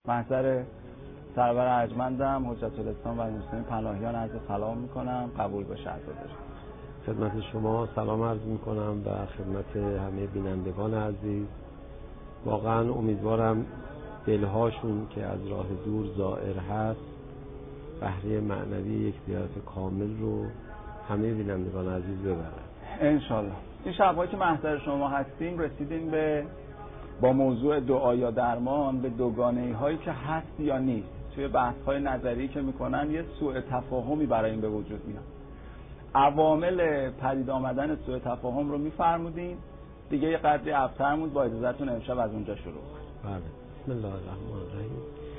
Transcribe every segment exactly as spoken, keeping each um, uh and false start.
محضر سرور ارجمندم، حجت الاسلام و المسلمین پناهیان عرض سلام میکنم. قبول باشه عزاداری. خدمت شما سلام عرض میکنم و خدمت همه بینندگان عزیز. واقعا امیدوارم دلهاشون که از راه دور زائر هست بهره معنوی یک زیارت کامل رو همه بینندگان عزیز ببرن انشالله. این شب‌هایی که محضر شما هستیم رسیدیم به با موضوع دعا یا درمان به دوگانه‌ای هایی که هست یا نیست. توی بحث‌های نظری که میکنن یه سوء تفاهمی برای این به وجود میاد. عوامل پدید آمدن سوء تفاهم رو میفرمودین، دیگه یه قدری ابتر بود. با اجازهتون امشب از اونجا شروع کنیم. بله. بسم الله الرحمن الرحیم.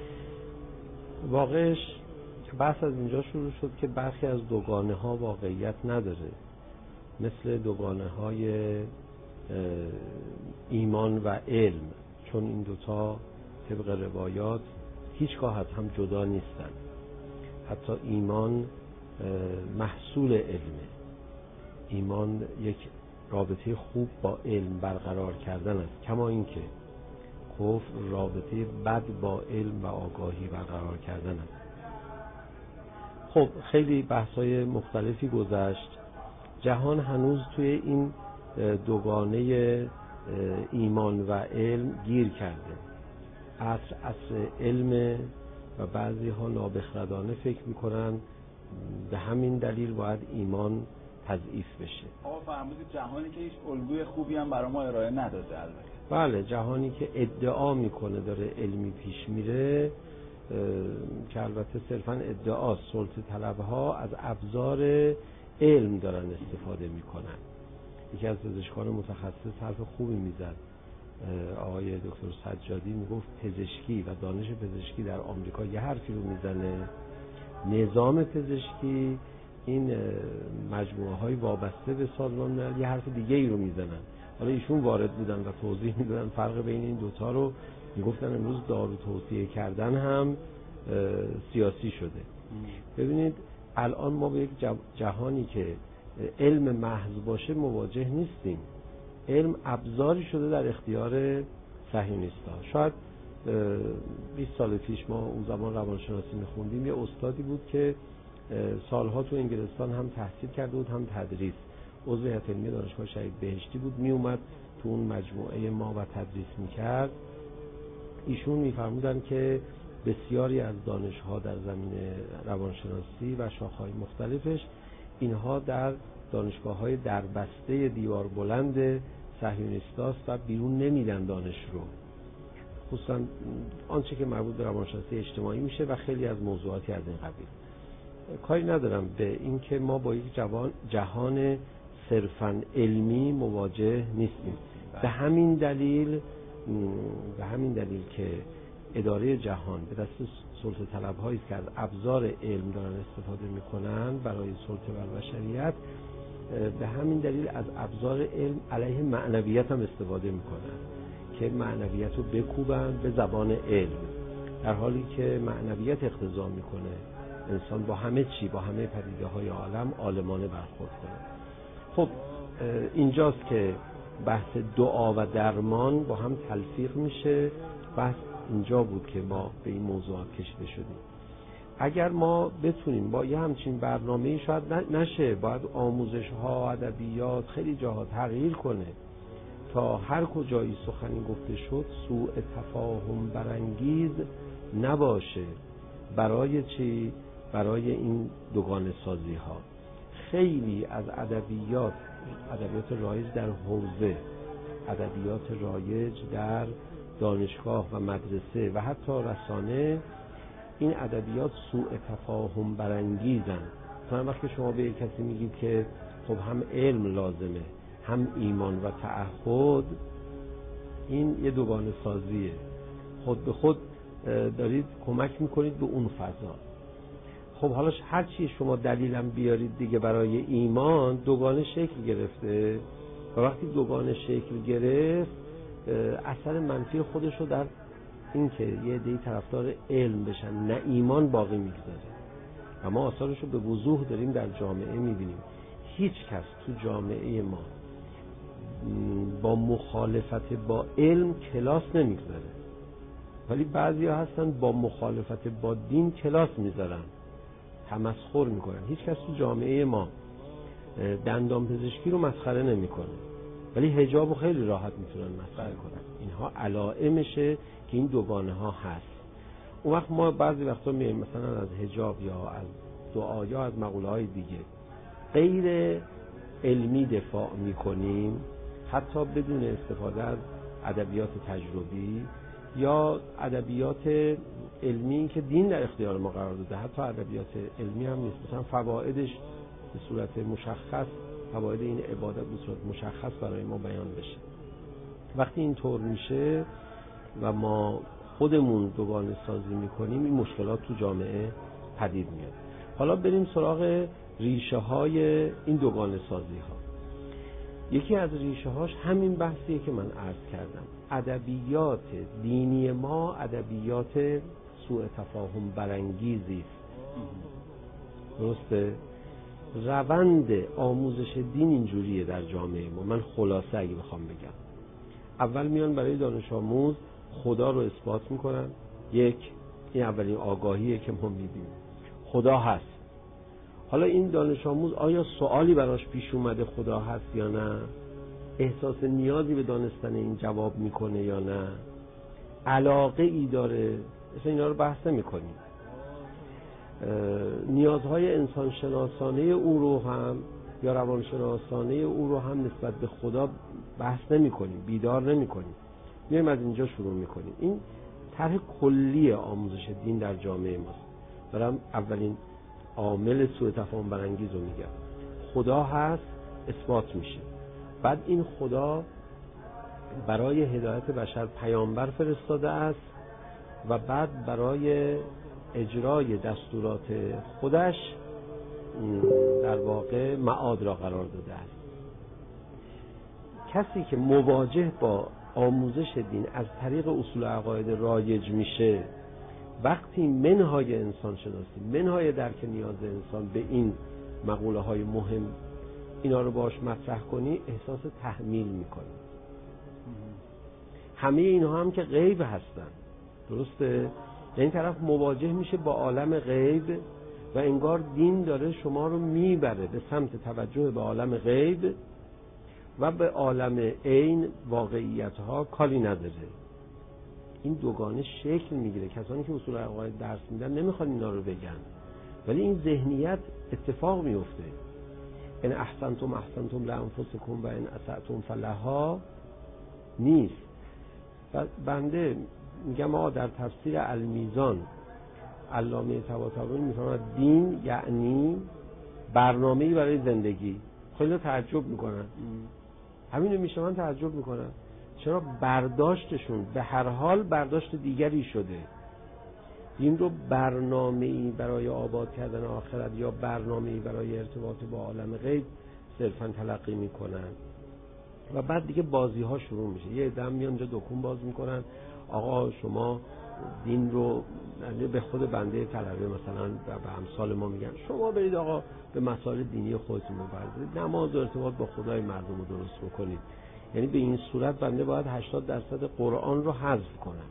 واقعش بحث از اینجا شروع شد که برخی از دوگانه ها واقعیت نداره، مثل دوگانه های ایمان و علم، چون این دوتا طبق روایات هیچگاه از هم جدا نیستن. حتی ایمان محصول علمه. ایمان یک رابطه خوب با علم برقرار کردن است، کما اینکه کفر رابطه بد با علم و آگاهی برقرار کردن است. خب خیلی بحث‌های مختلفی گذشت. جهان هنوز توی این دوگانه ایمان و علم گیر کرده. عصر عصر علم و بعضی ها نابخردانه فکر میکنن به همین دلیل باید ایمان تضعیف بشه. آقا فرمودید جهانی که هیچ الگوی خوبی هم برای ما ارائه نداده. البته بله، جهانی که ادعا میکنه داره علمی پیش میره، که البته صرفا ادعاست. سلطه طلبها از ابزار علم دارن استفاده میکنن. یکی از پزشکان متخصص حرف خوبی میزد، آقای دکتر سجادی، میگفت پزشکی و دانش پزشکی در آمریکا یه حرفی رو میزنه، نظام پزشکی این مجموعه های وابسته به سازمان ملل یه حرف دیگه ای رو میزنن. حالا ایشون وارد بودن و توضیح میدادن فرق بین این دوتا رو. میگفتن امروز دارو توصیه کردن هم سیاسی شده. ببینید الان ما به یک جهانی که علم محض باشه مواجه نیستیم. علم ابزاری شده در اختیار صهیونیست‌ها. شاید بیست سال پیش ما اون زمان روانشناسی میخوندیم، یه استادی بود که سالها تو انگلستان هم تحصیل کرده بود هم تدریس، عضو هیئت علمی دانشگاه شهید بهشتی بود، میومد تو اون مجموعه ما و تدریس میکرد. ایشون میفرمودن که بسیاری از دانش‌ها در زمینه روانشناسی و شاخه‌های مختلفش اینها در دانشگاه‌های دربسته دیوار بلند صهیونیستاست و بیرون نمیدن دانش رو، خصوصا آنچه که مربوط به روانشناسی اجتماعی میشه و خیلی از موضوعاتی از این قبیل. کاری ندارم به این که ما با یک جوان جهان صرفاً علمی مواجه نیستیم. به همین دلیل به همین دلیل که اداره جهان به دست سلطه طلب‌هایی است که از ابزار علم دارن استفاده میکنن برای سلطه بر بشریت، به همین دلیل از ابزار علم علیه معنویت هم استفاده میکنن که معنویت رو بکوبن به زبان علم، در حالی که معنویت اقتضا میکنه انسان با همه چی، با همه پدیده های عالم عالمانه برخورد کنه. خب اینجاست که بحث دعا و درمان با هم تلفیق میشه. بحث اینجا بود که ما به این موضوعات کشیده شدیم. اگر ما بتونیم با یه همچین برنامه‌ای، شاید نشه، باید آموزش ها، ادبیات خیلی جاها تغییر کنه تا هر کجایی سخنی گفته شد سوء تفاهم برانگیز نباشه. برای چی؟ برای این دوگانه سازی ها. خیلی از ادبیات، ادبیات رایج در حوزه، ادبیات رایج در دانشگاه و مدرسه و حتی رسانه، این ادبیات سوء تفاهم برانگیزن. مثلا وقتی شما به یک کسی میگید که خب هم علم لازمه هم ایمان و تعهد، این یه دوگانه سازیه. خود به خود دارید کمک میکنید به اون فضا. خب حالا هر چی شما دلیلم بیارید دیگه برای ایمان، دوگانه شکل گرفته و وقتی دوگانه شکل گرفت اثر منفی خودش رو در این که یه عده‌ای طرفدار علم بشن نه ایمان باقی میگذاره و ما آثارش رو به وضوح داریم در جامعه میبینیم. هیچ کس تو جامعه ما با مخالفت با علم کلاس نمیگذاره. ولی بعضیا هستن با مخالفت با دین کلاس میذارن، تمسخر میکنن. هیچ کس تو جامعه ما دندان پزشکی رو مسخره نمیکنه، ولی حجاب رو خیلی راحت میتونن مسخره کنن. اینها علائمشه که این دوگانه ها هست. اون وقت ما بعضی وقتا میایم مثلا از حجاب یا از دعا یا از مقوله های دیگه غیر علمی دفاع میکنیم، حتی بدون استفاده از ادبیات تجربی یا ادبیات علمی که دین در اختیار ما قرار داده. حتی ادبیات علمی هم نیست، مثلا فوایدش به صورت مشخص، فواید این عبادت به صورت مشخص برای ما بیان بشه. وقتی این طور میشه و ما خودمون دوگانه سازی میکنیم، این مشکلات تو جامعه پدید میاد. حالا بریم سراغ ریشه های این دوگانه سازی ها. یکی از ریشه هاش همین بحثیه که من عرض کردم. ادبیات دینی ما ادبیات سوء تفاهم برانگیزی است. درسته؟ روند آموزش دین اینجوریه در جامعه ما. من خلاصه اگه بخوام بگم، اول میان برای دانش آموز خدا رو اثبات میکنن. یک، این اولین آگاهیه که ما میبینیم، خدا هست. حالا این دانش آموز آیا سوالی براش پیش اومده خدا هست یا نه؟ احساس نیازی به دانستن این جواب میکنه یا نه؟ علاقه ای داره؟ مثلا اینا رو بحث نمیکنیم. نیازهای انسان شناسانه او رو هم یا روان شناسانه او رو هم نسبت به خدا بحث نمی کنیم، بیدار نمی کنیم. میایم از اینجا شروع می کنیم. این طرح کلی آموزش دین در جامعه ماست. برام اولین عامل سوء تفاهم برانگیز رو میگم. خدا هست، اثبات میشه. بعد این خدا برای هدایت بشر پیامبر فرستاده است و بعد برای اجرای دستورات خودش در واقع معاد را قرار داده است. کسی که مواجه با آموزش دین از طریق اصول عقاید رایج میشه، وقتی منهای انسان شناسی، منهای درک نیاز انسان به این مقوله های مهم اینا رو باش مطرح کنی، احساس تحمیل میکنی. همه اینها هم که غیب هستن، درسته؟ این طرف مواجه میشه با عالم غیب و انگار دین داره شما رو میبره به سمت توجه به عالم غیب و به عالم عین واقعیت ها کاری نداره. این دوگانه شکل میگیره. کسانی که اصول عقاید درس میدن نمیخوان اینا رو بگن، ولی این ذهنیت اتفاق میفته. ان احسنتم احسنتم لانفسکم و ان اسأتم فلها نیست. بنده میگم آقا در تفسیر المیزان علامه طباطبایی میفرماید دین یعنی برنامه‌ای برای زندگی. خیلی تعجب میکنن، همینو میشنون تعجب میکنن چرا برداشتشون به هر حال برداشت دیگری شده. دین رو برنامه‌ای برای آباد کردن آخرت یا برنامه‌ای برای ارتباط با عالم غیب صرفاً تلقی میکنن و بعد دیگه بازی ها شروع میشه. یه عده میان اونجا دکون باز میکنن، آقا شما دین رو به خود بنده طلبه مثلا به امثال ما میگن شما برید آقا به مسائل دینی خودتون بپردازید، نماز و ارتباط با خدای مردم رو درست بکنید. یعنی به این صورت بنده باید هشتاد درصد قرآن رو حذف کنم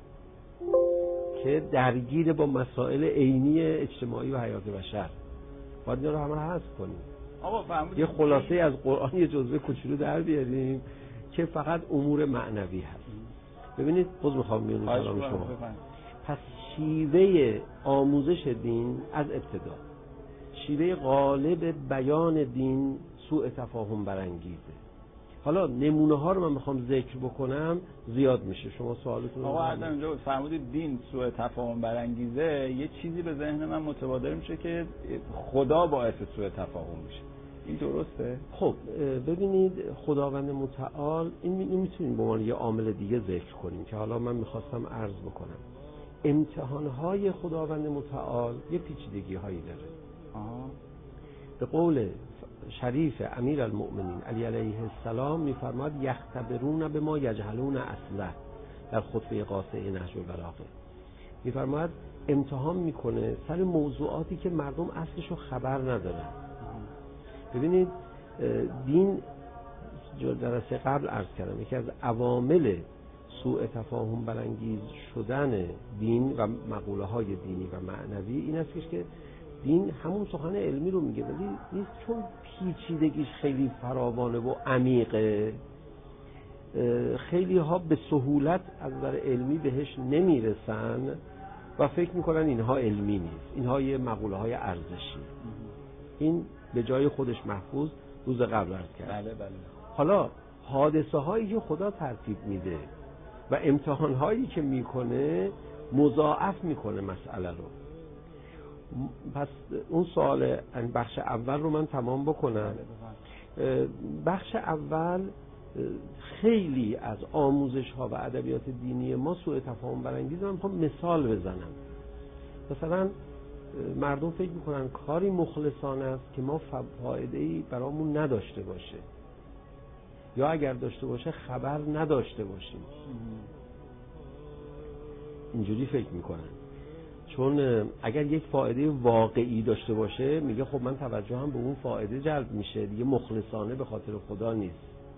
که درگیر با مسائل عینی اجتماعی و حیات بشر. باید اینا رو همه حذف کنیم. یه خلاصه از قرآن یه جزوه کوچولو در بیاریم که فقط امور معنوی هست. ببینید باز میخوام میونیم کلام شما. پس شیوه آموزش دین از ابتدا، شیوه غالب بیان دین سوء تفاهم برانگیزه. حالا نمونه ها رو من میخوام ذکر بکنم، زیاد میشه. شما سوالتون رو آقا حتما اینجا فرمودید دین سوء تفاهم برانگیزه، یه چیزی به ذهن من متبادر میشه که خدا باعث سوء تفاهم میشه. این درسته؟ خب ببینید خداوند متعال این میتونیم به عنوان یه عامل دیگه ذکر کنیم که حالا من میخواستم عرض بکنم. امتحانهای خداوند متعال یه پیچیدگی هایی داره. آه. به قول شریف امیرالمؤمنین علی علیه السلام میفرماد یختبرون به ما یجهلون اصله در خطبه قاصه نهج البلاغه. میفرماد امتحان میکنه سر موضوعاتی که مردم اصلشو خبر ندارن. ببینید دین جلسه قبل عرض کردم یکی از عوامل سوء تفاهم برانگیز شدن دین و مقوله های دینی و معنوی این است که دین همون سخن علمی رو میگه، ولی نیست چون پیچیدگیش خیلی فراوانه و عمیقه، خیلی ها به سهولت از نظر علمی بهش نمیرسن و فکر میکنن اینها علمی نیست، اینها یه مقوله های ارزشی. این به جای خودش محفوظ روز قبل عرض کرد. بله بله. حالا حادثه هایی که خدا ترتیب میده و امتحان هایی که میکنه مضاعف میکنه مسئله رو. پس اون سوال بخش اول رو من تمام بکنم. بخش اول خیلی از آموزش ها و ادبیات دینی ما سوء تفاهم برانگیزه. من میخوام مثال بزنم. مثلا مردم فکر میکنن کاری مخلصانه است که ما فایده‌ای برامون نداشته باشه، یا اگر داشته باشه خبر نداشته باشیم. اینجوری فکر میکنن، چون اگر یک فایده واقعی داشته باشه میگه خب من توجهم به اون فایده جلب میشه دیگه، مخلصانه به خاطر خدا نیست.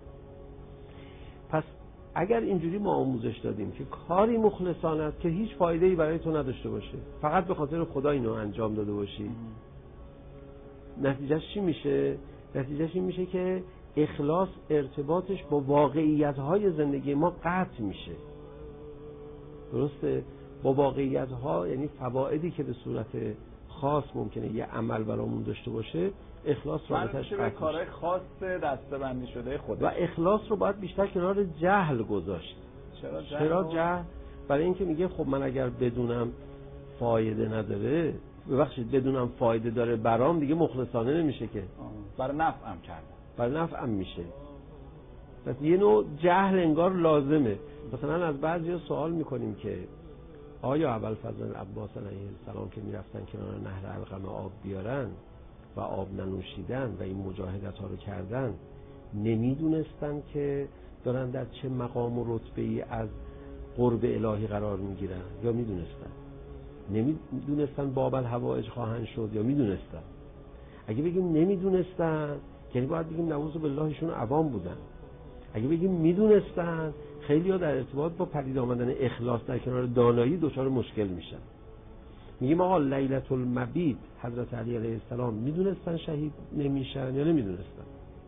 پس اگر اینجوری ما آموزش دادیم که کاری مخلصانه است که هیچ فایده‌ای برای تو نداشته باشه، فقط به خاطر خدا اینو انجام داده باشی، نتیجهش چی میشه؟ نتیجهش این میشه که اخلاص ارتباطش با واقعیت‌های زندگی ما قطع میشه. درسته؟ با واقعیت‌ها یعنی فوایدی که به صورت خاص ممکنه یه عمل برامون داشته باشه، اخلاص رابطش قطع میشه. کارهای خاص دسته‌بندی شده خدا. و اخلاص رو باید بیشتر کنار جهل گذاشت. چرا جهل؟ چرا جهل؟ برای اینکه میگه خب من اگر بدونم فایده نداره، ببخشید بدونم فایده داره برام، دیگه مخلصانه نمیشه که. برای نفعم کردم. برای نفعم میشه. پس یه نوع جهل انگار لازمه. مثلا از بعضیا سوال میکنیم که آیا ابوالفضل عباس علیه السلام که میرفتن کنار نهر علقمه آب بیارن و آب ننوشیدن و این مجاهدت ها رو کردن، نمیدونستن که دارن در چه مقام و رتبه‌ای از قرب الهی قرار میگیرن، یا میدونستن؟ نمیدونستن باب الحوائج خواهند شد، یا میدونستن؟ اگه بگیم نمیدونستن یعنی باید بگیم نعوذ بالله ایشون عوام بودن. اگه بگیم میدونستن، خیلی ها در ارتباط با پدید آمدن اخلاص در کنار دانایی دچار مشکل میشن. میگیم آقا لیلة المبیت حضرت علی علیه السلام میدونستن شهید نمیشن یا نمیدونستن؟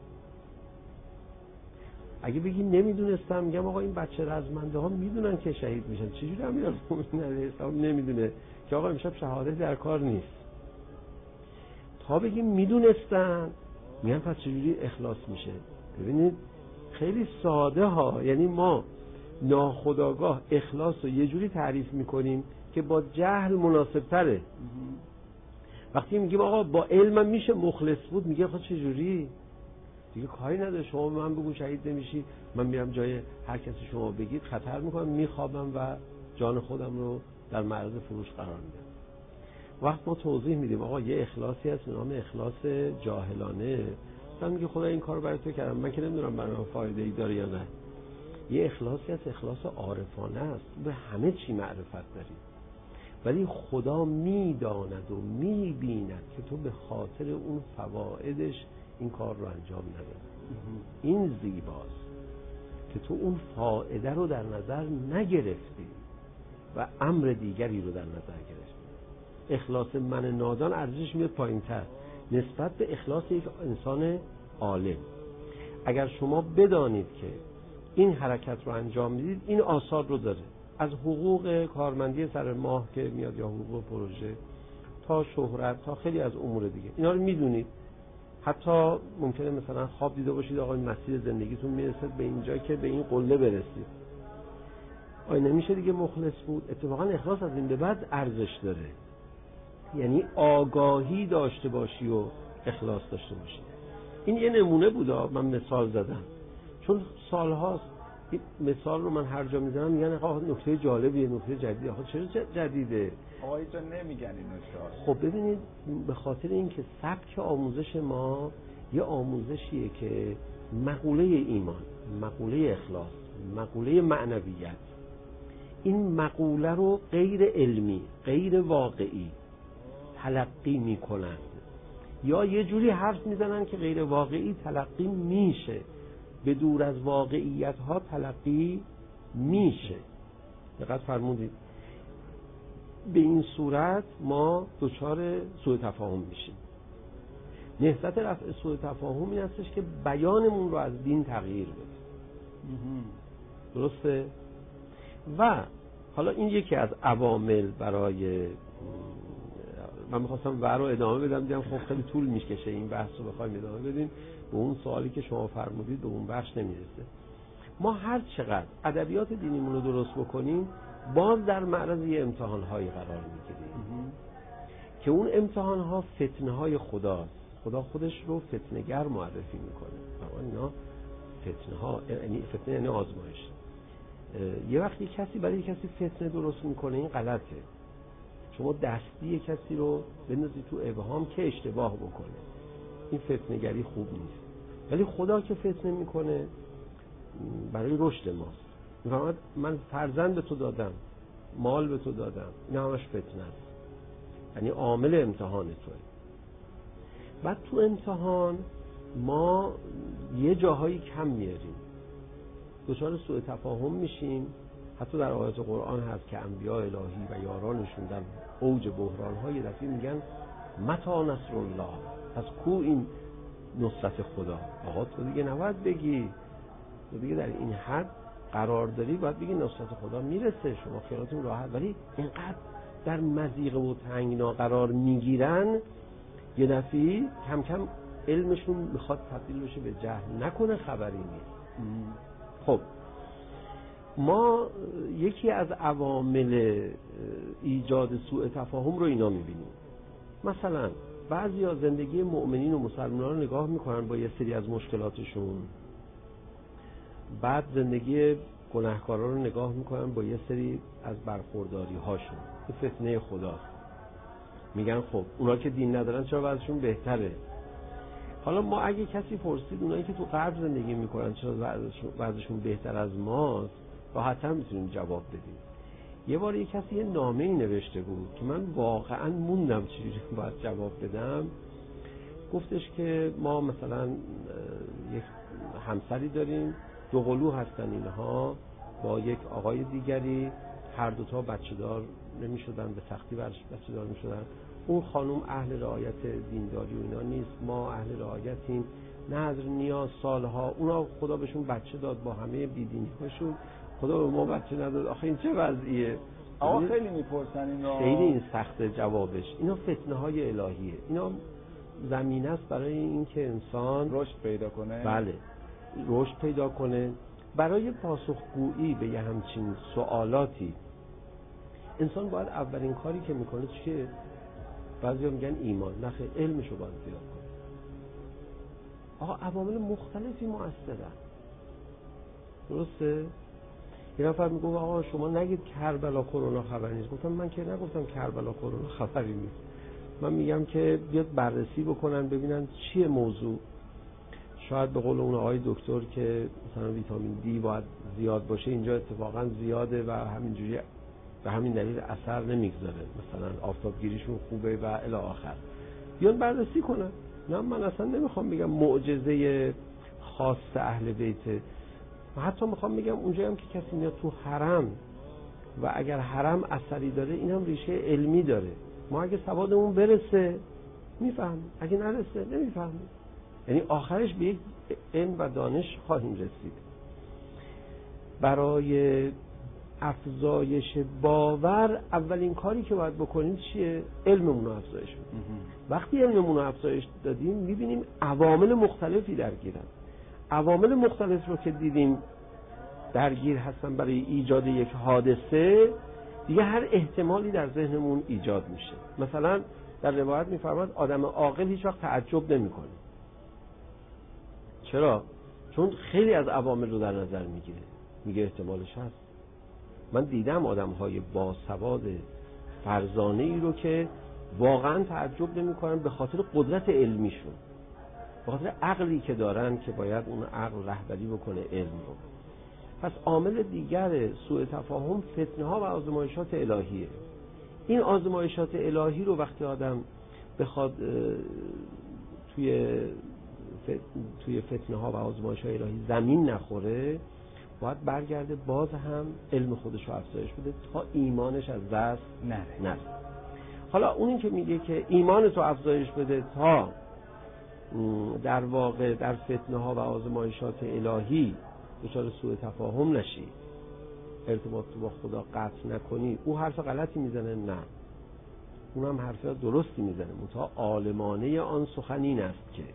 اگه بگیم نمیدونستن، میگم آقا این بچه رزمنده ها میدونن که شهید میشن، چجوری امیرالمومنین علیه السلام نمیدونه که آقا امشب شهادت در کار نیست؟ تا بگیم میدونستن، میگن پس چجوری اخلاص میشه؟ ببینید خیلی ساده ها، یعنی ما ناخودآگاه اخلاص رو یه جوری تعریف میکنیم که با جهل مناسب تره. وقتی میگیم آقا با علمم میشه مخلص بود، میگه آقا چجوری؟ دیگه کاری نداره، شما به من بگو شهید نمیشی، من میرم جای هر کسی شما بگید خطر میکنم، میخوابم و جان خودم رو در معرض فروش قرار میدم. وقت ما توضیح میدیم آقا یه اخلاصی هست به نام اخلاص جاهلانه، من میگه خدا این کارو برای تو کردم، من که نمیدونم برای من فایده ای داره یا نه. یه اخلاصی هست اخلاص عارفانه است، به همه چی معرفت داری، ولی خدا میداند و میبیند که تو به خاطر اون فوایدش این کار رو انجام ندادی. این زیباست که تو اون فایده رو در نظر نگرفتی و امر دیگری رو در نظر گرفتی. اخلاص من نادان ارزشش میاد پایین‌تر نسبت به اخلاص یک انسان عالم. اگر شما بدانید که این حرکت رو انجام میدید، این آثار رو داره، از حقوق کارمندی سر ماه که میاد یا حقوق پروژه تا شهرت تا خیلی از امور دیگه، اینا رو میدونید. حتی ممکنه مثلا خواب دیده باشید آقا این مسیر زندگیتون میرسه به اینجا که به این قله برسید، آیا نمیشه دیگه مخلص بود؟ اتفاقا اخلاص از این به بعد ارزش داره، یعنی آگاهی داشته باشی و اخلاص داشته باشی. این یه نمونه بود، من مثال زدم چون سالهاست این مثال رو من هر جا میزنم میگن آقا نکته جالبیه، نکته جدیده. آقا چرا جدیده؟ آقا اینجا نمیگن این نکته. خب ببینید، به خاطر اینکه سبک آموزش ما یه آموزشیه که مقوله ایمان، مقوله اخلاص، مقوله معنویت، این مقوله رو غیر علمی، غیر واقعی تلقی میکنند، یا یه جوری حرف میزنن که غیر واقعی تلقی میشه، به دور از واقعیت ها تلقی میشه. دقت فرمودید؟ به این صورت ما دچار سوء تفاهم میشیم. نهضت رفع سوء تفاهم این هستش که بیانمون رو از دین تغییر بده. درسته؟ و حالا این یکی از عوامل برای، من میخواستم ور رو ادامه بدم، دیدم خب خیلی طول میکشه این بحث رو بخوایم ادامه بدیم، به اون سوالی که شما فرمودید به اون بخش نمیرسه. ما هر چقدر ادبیات دینیمون رو درست بکنیم باز در معرض یه امتحان‌هایی قرار میگیریم که اون امتحان‌ها فتنه‌های خداست. خدا خودش رو فتنه‌گر معرفی میکنه. اما اینا فتنه‌ها، یعنی فتنه یعنی آزمایش. یه وقتی کسی برای کسی فتنه درست میکنه این غلطه. شما دستی کسی رو بندازی تو ابهام که اشتباه بکنه، این فتنه‌گری خوب نیست. ولی خدا که فتنه میکنه برای رشد ماست. میفهمد من فرزند به تو دادم، مال به تو دادم، این همش فتنه است، یعنی عامل امتحان توه. بعد تو امتحان ما یه جاهایی کم میاریم، دچار سوء تفاهم میشیم. حتی در آیات قرآن هست که انبیاء الهی و یارانشون در اوج بحران‌های یه دفعه میگن متی نصر الله، از کو این نصرت خدا؟ آقا تو دیگه نباید بگی، تو دیگه در این حد قرار داری باید بگی نصرت خدا میرسه، شما خیالتون راحت. ولی اینقدر در مضیق و تنگنا قرار میگیرن یه دفعه کم کم علمشون میخواد تبدیل بشه به جهل، نکنه خبری نیست. خب ما یکی از عوامل ایجاد سوء تفاهم رو اینا میبینیم. مثلا بعضی ها زندگی مؤمنین و مسلمانان رو نگاه میکنن با یه سری از مشکلاتشون، بعد زندگی گناهکارا رو نگاه میکنن با یه سری از برخورداری هاشون. این فتنه خداست. میگن خب اونا که دین ندارن چرا وضعشون بهتره؟ حالا ما اگه کسی پرسید اونایی که تو غرب زندگی میکنن چرا وضعشون بهتر از ماست، راحت‌تر میتونیم جواب بدیم. یه بار یه کسی یه نامه‌ای نوشته بود که من واقعا موندم چجوری باید جواب بدم. گفتش که ما مثلا یک همسری داریم، دو قلو هستن اینها، با یک آقای دیگری، هر دوتا بچه دار نمی شدن، به سختی بچه دار می شدن. اون خانم اهل رعایت دینداری و اینا نیست، ما اهل رعایتیم، نظر نیاز سالها، اونا خدا بهشون بچه داد با همه بیدینی هاشون، خدا به ما بچه نداد. آخه این چه وضعیه؟ آقا خیلی میپرسن اینا، خیلی این سخته جوابش. اینا فتنه های الهیه، اینا زمینه است برای اینکه انسان رشد پیدا کنه. بله رشد پیدا کنه. برای پاسخگویی به یه همچین سوالاتی انسان باید اولین کاری که میکنه چیه؟ بعضیا میگن ایمان، نخیر علمشو باید زیاد کنه. آقا عوامل مختلفی مؤثرن، درسته؟ یه نفر میگه آقا شما نگید کربلا کرونا خبری نیست. گفتم من که نگفتم کربلا کرونا خبری نیست، من میگم که بیاد بررسی بکنن ببینن چیه موضوع. شاید به قول اون آقای دکتر که مثلا ویتامین دی باید زیاد باشه، اینجا اتفاقا زیاده و همینجوری به همین دلیل اثر نمیگذاره، مثلا آفتابگیریشون خوبه و الی آخر. بیان بررسی کنن. نه من اصلا نمیخوام بگم معجزه خاص اهل بیت، و حتی میخوام بگم اونجایی هم که کسی میاد تو حرم و اگر حرم اثری داره این هم ریشه علمی داره. ما اگه سوادمون برسه میفهمیم، اگه نرسه نمیفهمیم. یعنی آخرش به یک علم و دانش خواهیم رسید. برای افزایش باور اولین کاری که باید بکنیم چیه؟ علممون رو افزایش بدیم. وقتی علممون رو افزایش دادیم میبینیم عوامل مختلفی درگیرن. عوامل مختلف رو که دیدیم درگیر هستن برای ایجاد یک حادثه، دیگه هر احتمالی در ذهنمون ایجاد میشه. مثلا در روایت میفرماد آدم عاقل هیچ وقت تعجب نمیکنه. چرا؟ چون خیلی از عوامل رو در نظر میگیره، میگه احتمالش هست. من دیدم آدم‌های با سواد فرزانه ای رو که واقعا تعجب نمی‌کنن به خاطر قدرت علمیشون، به خاطر عقلی که دارن که باید اون عقل رهبری بکنه علم رو. پس عامل دیگر سوء تفاهم فتنه‌ها و آزمایشات الهیه. این آزمایشات الهی رو وقتی آدم بخواد توی توی فتنه‌ها و آزمایش‌های الهی زمین نخوره، باید برگرده باز هم علم خودش رو افزایش بده تا ایمانش از دست نره نره. حالا اونی که میگه که ایمانت رو افزایش بده تا در واقع در فتنه ها و آزمایشات الهی دچار سوء تفاهم نشی، ارتباط تو با خدا قطع نکنی، او حرف غلطی میزنه؟ نه، اونم حرف درستی میزنه. منتها عالمانه آن سخن این است که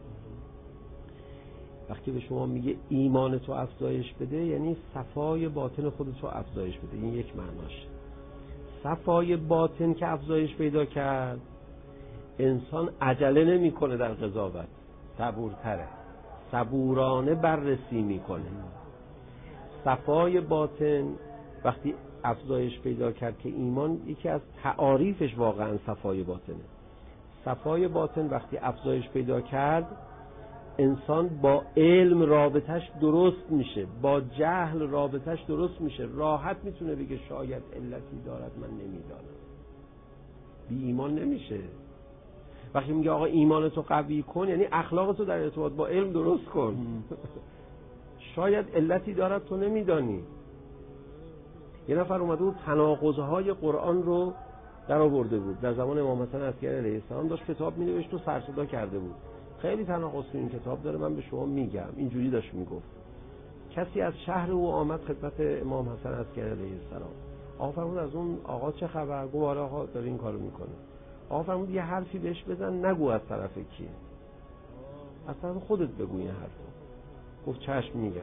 وقتی به شما میگه ایمانت رو افزایش بده، یعنی صفای باطن خودت رو افزایش بده. این یک معناش. صفای باطن که افزایش پیدا کرد، انسان عجله نمیکنه در قضاوت، صبورتره، صبورانه بررسی میکنه. صفای باطن وقتی افزایش پیدا کرد که ایمان یکی از تعاریفش واقعا صفای باطنه. صفای باطن وقتی افزایش پیدا کرد، انسان با علم رابطش درست میشه، با جهل رابطش درست میشه، راحت میتونه بگه شاید علتی دارد من نمیدانم. بی ایمان نمیشه. وقتی میگه آقا ایمانتو قوی کن، یعنی اخلاقتو در ارتباط با علم درست کن. شاید علتی دارد تو نمیدانی. یه نفر اومده بود تناقض‌های قرآن رو در آورده بود، در زمان امام حسن عسکری علیه السلام داشت کتاب می‌نوشت و سر صدا کرده بود. خیلی تناقض تو این کتاب داره، من به شما میگم. اینجوری داشت میگفت. کسی از شهر او آمد خدمت امام حسن عسکری علیه السلام. آقا فرمود از اون آقا چه خبر؟ گفت آره آقا داره این کارو میکنه. آقا فرمود یه حرفی بهش بزن، نگو از طرف کیه، از طرف خودت بگو این حرفو. گفت چشم میگم.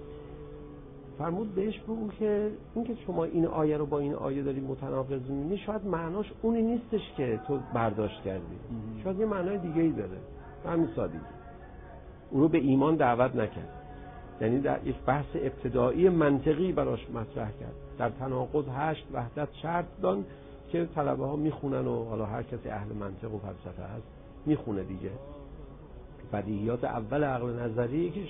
فرمود بهش بگو که این که شما این آیه رو با این آیه داری متناقض می‌بینی، شاید معناش اونی نیستش که تو برداشت کردی، شاید یه معنای دیگه‌ای داره. همین سادگی. اون رو به ایمان دعوت نکرد، یعنی در یک بحث ابتدایی منطقی براش مطرح کرد. در تناقض هشت وحدت شرط دان که طلبه ها میخونن و حالا هر کسی اهل منطق و فلسفه هست میخونه دیگه. بدیهیات اول عقل نظری یکیش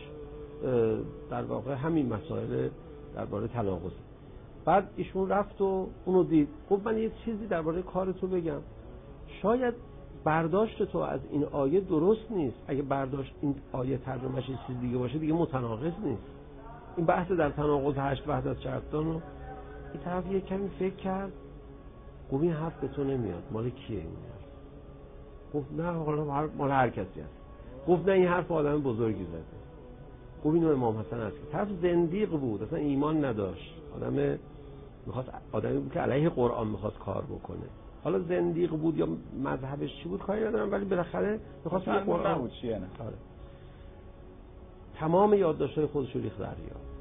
در واقع همین مسائل درباره تناقض. بعد ایشون رفت و اونو دید. خب من یه چیزی درباره کار تو بگم، شاید برداشت تو از این آیه درست نیست. اگه برداشت این آیه ترجمهش یه چیز دیگه باشه دیگه متناقض نیست. این بحث در تناقض هشت وحدت شرطان رو این طرف یه کمی فکر کرد، گفت این حرف به تو نمیاد، مال کیه این حرف؟ گفت نه حالا مال هر کسی هست. گفت نه این حرف آدم بزرگی زده. گفت اینو امام حسن هست. طرف زندیق بود، اصلا ایمان نداشت، آدم میخواست آدمی بود که علیه قرآن میخواست کار بکنه. حالا زندیق بود یا مذهبش چی بود کاری ندارم، ولی بالاخره میخواست یه قرآن بود چیه نه. آره. تمام یادداشت‌های خودش رو ریخت دریا.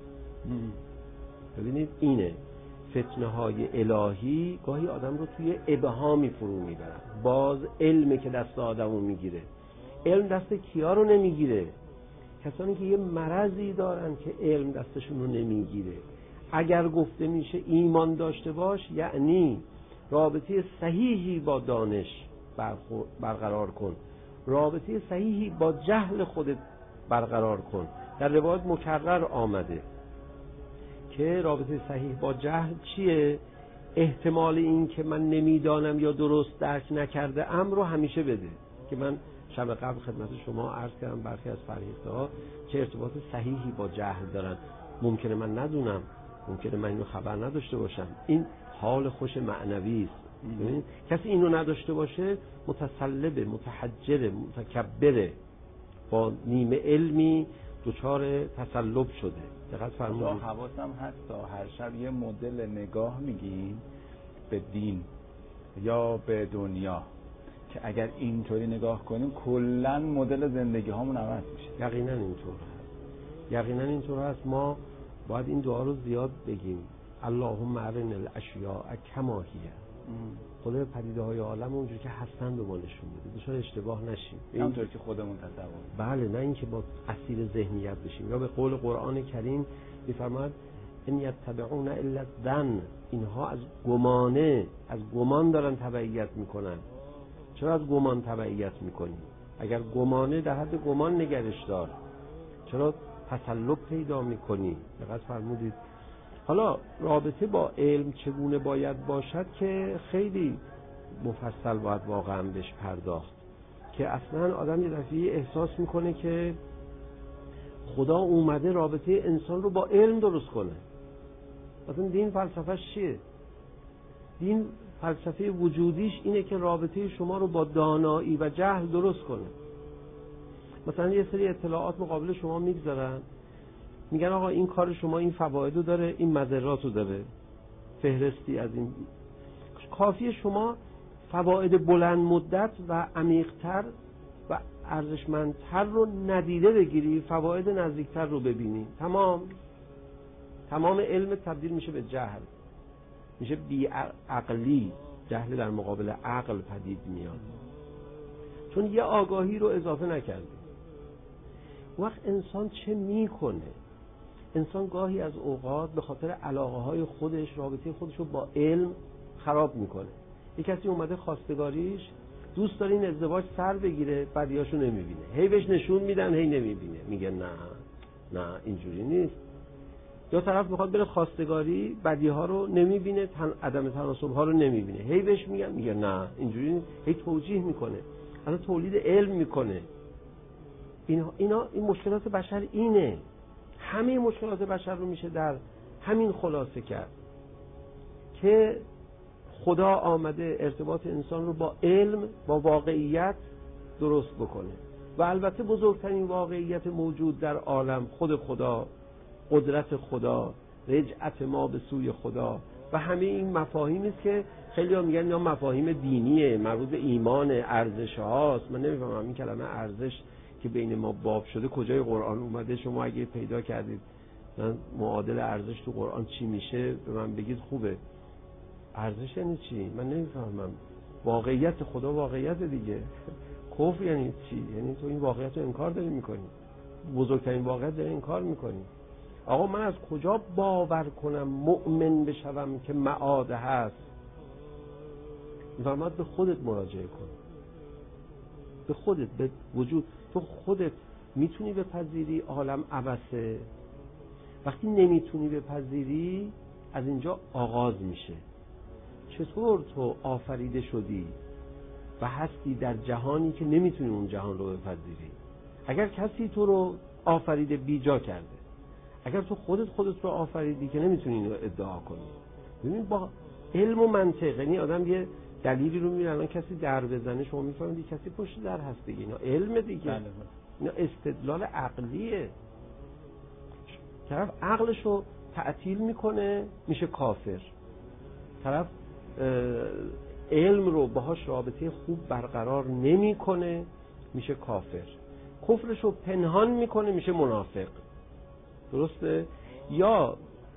ببینید اینه فتنه های الهی گاهی آدم رو توی ابهامی فرو میبرن. باز علمه که دست آدمو میگیره. علم دست کیا رو نمیگیره؟ کسانی که یه مرضی دارن که علم دستشون رو نمیگیره. اگر گفته میشه ایمان داشته باش، یعنی رابطه صحیحی با دانش برقرار کن، رابطه صحیحی با جهل خودت برقرار کن. در روایت مکرر آمده که رابطه صحیح با جهل چیه؟ احتمال این که من نمیدانم یا درست درک نکرده ام رو همیشه بده. که من شب قبل خدمت شما عرض کردم برخی از فرهیخته ها چه ارتباط صحیحی با جهل دارن. ممکنه من ندونم، ممکنه من اینو خبر نداشته باشم. این حال خوش معنوی است. ببین کسی اینو نداشته باشه متسلبه، متحجره، متکبره، با نیمه علمی دچار تسلب شده. دقت فرمودید. حواسم هست تا هر شب یه مدل نگاه میگیم به دین یا به دنیا که اگر اینطوری نگاه کنیم کلا مدل زندگی هامون عوض میشه. یقینا اینطور هست. یقینا اینطور هست. ما باید این دعا رو زیاد بگیم. اللهم ارنا الاشیاء کما هی. خدا پدیده های عالم اونجوری که هستن به ما نشون بده، دچار اشتباه نشیم. اینطور که خودمون تصور. بله، نه اینکه با اسیر ذهنیت بشیم. یا به قول قرآن کریم میفرماد ان یتبعون الا الظن، اینها از گمانه، از گمان دارن تبعیت میکنن. چرا از گمان تبعیت میکنی؟ اگر گمانه در حد گمان نگرش دار، چرا تسلب پیدا میکنی؟ دقت فرمودید. حالا رابطه با علم چگونه باید باشد که خیلی مفصل باید واقعا بهش پرداخت، که اصلا آدم یه دفعه احساس میکنه که خدا اومده رابطه انسان رو با علم درست کنه. مثلا دین فلسفه‌اش چیه؟ دین فلسفه وجودیش اینه که رابطه شما رو با دانایی و جهل درست کنه. مثلا یه سری اطلاعات مقابل شما میگذارن، میگن آقا این کار شما این فوایدو داره، این مضراتو داره، فهرستی از این. کافیه شما فواید بلند مدت و عمیق‌تر و ارزشمندتر رو ندیده بگیری، فواید نزدیکتر رو ببینی. تمام تمام علم تبدیل میشه به جهل، میشه بی عقلی. جهل در مقابل عقل پدید میاد، چون یه آگاهی رو اضافه نکردی. وقت انسان چه میکنه؟ انسان گاهی از اوقات به خاطر علاقه های خودش رابطه خودش رو با علم خراب میکنه. یک کسی اومده خواستگاریش دوست داره این ازدواج سر بگیره، بدیاشو نمیبینه، هی بهش نشون میدن هی نمیبینه، میگه نه نه اینجوری نیست. یا طرف میخواد بره خواستگاری، بدیها رو نمیبینه، تن عدم تناسب ها رو نمیبینه، هی بهش میگن، میگه نه اینجوری نیست، هی توجیه میکنه، اصلا تولید علم میکنه. اینا اینا این مشکلات بشر اینه. همه مشکلات بشر رو میشه در همین خلاصه کرد که خدا آمده ارتباط انسان رو با علم، با واقعیت درست بکنه. و البته بزرگترین واقعیت موجود در عالم خود خدا، قدرت خدا، رجعت ما به سوی خدا و همه این مفاهیمی است که خیلی ها میگن اینا مفاهیم دینیه، مربوط به ایمان، ارزش هاست. من نمیفهمم این کلمه ارزش که بین ما باب شده کجای قرآن اومده. شما اگه پیدا کردید من معادل ارزش تو قرآن چی میشه به من بگید خوبه. ارزش یعنی چی؟ من نمیفهمم. واقعیت خدا واقعیت دیگه. کفر یعنی چی؟ یعنی تو این واقعیت رو انکار داری میکنی، بزرگترین واقعیت داری انکار میکنی. آقا من از کجا باور کنم مؤمن بشوم که معاد هست؟ فرمود به خودت مراجعه کن، به خودت، به وجود. تو خودت میتونی بپذیری عالم عبثه. وقتی نمیتونی بپذیری از اینجا آغاز میشه. چطور تو آفریده شدی و هستی در جهانی که نمیتونی اون جهان رو بپذیری؟ اگر کسی تو رو آفریده بیجا کرده، اگر تو خودت خودت رو آفریدی که نمیتونی اینو ادعا کنی. ببین با علم و منطق، یعنی آدم یه دلیلی رو میره الان کسی در بزنه شما میفهمید کسی پشت در هست دیگه. اینا علم دیگه، اینا استدلال عقلیه. طرف عقلش رو تعطیل میکنه میشه کافر، طرف علم رو باهاش رابطه خوب برقرار نمیکنه میشه کافر، کفرش رو پنهان میکنه میشه منافق. درسته؟ یا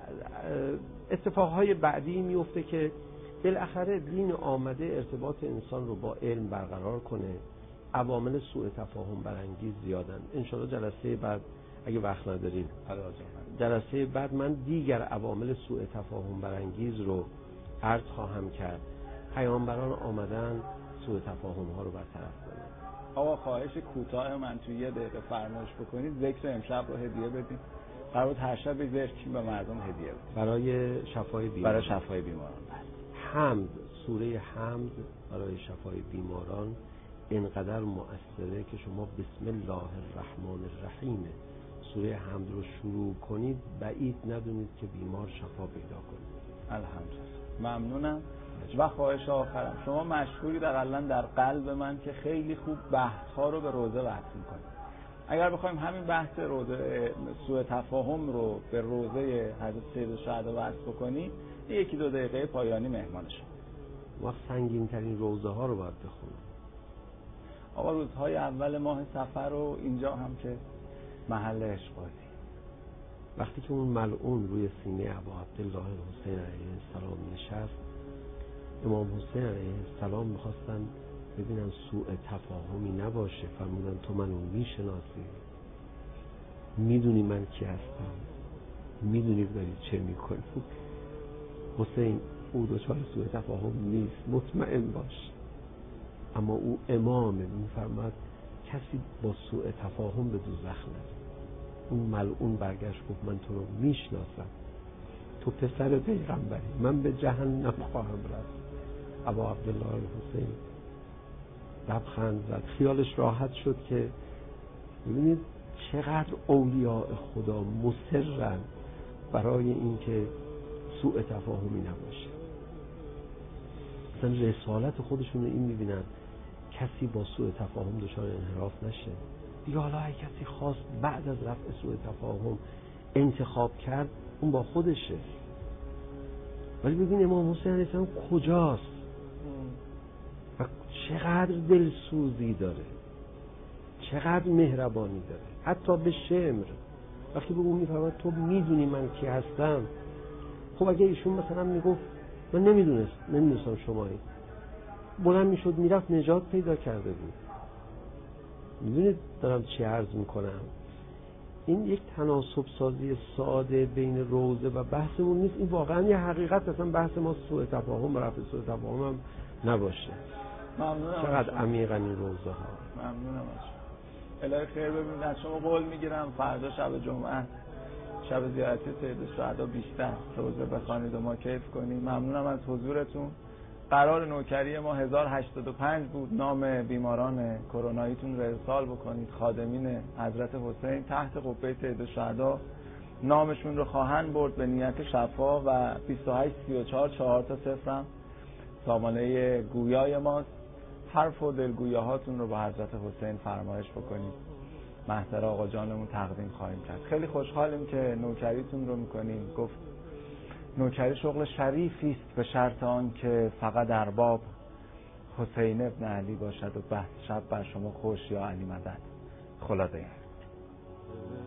اتفاقهای بعدی میفته که بالاخره دین آمده ارتباط انسان رو با علم برقرار کنه. عوامل سوء تفاهم برانگیز زیادن. انشاءالله جلسه بعد اگه وقت نداریم جلسه بعد من دیگر عوامل سوء تفاهم برانگیز رو عرض خواهم کرد. پیامبران آمدن سوء تفاهم ها رو برطرف کنن. آقا خواهش کوتاه من توی یه دقیقه فرمایش بکنید، ذکر امشب رو هدیه بدیم. قرار هر شب ذکر به مردم هدیه بدیم برای شفای بیماران. برای شفای بیماران. حمد، سوره حمد برای شفای بیماران اینقدر مؤثره که شما بسم الله الرحمن الرحیم سوره حمد رو شروع کنید بعید ندونید که بیمار شفا پیدا کنه. الحمدلله. ممنونم. و خواهش آخرم، شما مشهوری در علن در قلب من که خیلی خوب بحث ها رو به روزه وصل میکنید. اگر بخوایم همین بحث روزه سوء تفاهم رو به روزه حضرت سید الشهدا وصل بکنیم، یکی دو دقیقه پایانی مهمان شما. وقت سنگین ترین روزه ها رو باید بخونیم. آقا روزهای اول ماه صفر رو اینجا هم که محل اشغالی، وقتی که اون ملعون روی سینه ابا عبدالله حسین علیه السلام نشست، امام حسین علیه السلام میخواستن ببینن سوء تفاهمی نباشه، فرمودن تو منو میشناسی، میدونی من کی هستم، میدونی داری چه میکنی. حسین او دوچار سوء تفاهم نیست، مطمئن باش. اما او امامه، میفرماد کسی با سوء تفاهم به دوزخ نره. اون ملعون برگشت گفت من تو رو میشناسم، تو پسر پیغمبری، من به جهنم خواهم رفت. ابا عبدالله حسین لبخند زد، خیالش راحت شد که ببینید چقدر اولیاء خدا مصرن برای اینکه سوء تفاهمی نباشه. مثلا رسالت خودشون رو این میبینن کسی با سوء تفاهم دچار انحراف نشه. دیگه حالا هر کسی خواست بعد از رفع سوء تفاهم انتخاب کرد، اون با خودشه. ولی ببین امام حسین علیه السلام کجاست و چقدر دلسوزی داره، چقدر مهربانی داره، حتی به شمر. وقتی به اون میفرماید تو میدونی من کی هستم، خب اگه ایشون مثلا میگفت من نمیدونست نمیدونستم شمایی، بلند میشد میرفت نجات پیدا کرده بود. میدونید دارم چی عرض میکنم؟ این یک تناسب سازی ساده بین روزه و بحثمون نیست، این واقعا یه حقیقت. اصلا بحث ما سوء تفاهم و رفع سوء تفاهم هم نباشه. ممنونم. چقدر عمیقا این روزه ها. ممنونم از شما. الهی خیر ببینید. از شما قول میگیرم فردا شب جمعه شب زیارتی سید الشهدا بیشتر روزه بخوانید و ما کیف کنیم. ممنونم از حضورتون. قرار نوکری ما هزار و هشتاد و پنج بود. نام بیماران کروناییتون رو ارسال بکنید. خادمین حضرت حسین تحت قبه سید الشهدا نامشون رو خواهند برد به نیت شفا و بیست و هشت سی و چهار چهار تا صفرم سامانه گویای ماست. حرف و دلگویاهاتون رو با حضرت حسین فرمایش بکنید. محضر آقا جانمون تقدیم خواهیم کرد. خیلی خوشحالیم که نوکریتون رو میکنیم. گفت نوکری شغل شریفی است به شرط آن که فقط ارباب حسین ابن علی باشد و بحث شب بر شما خوش یا علی مدد. خلاصه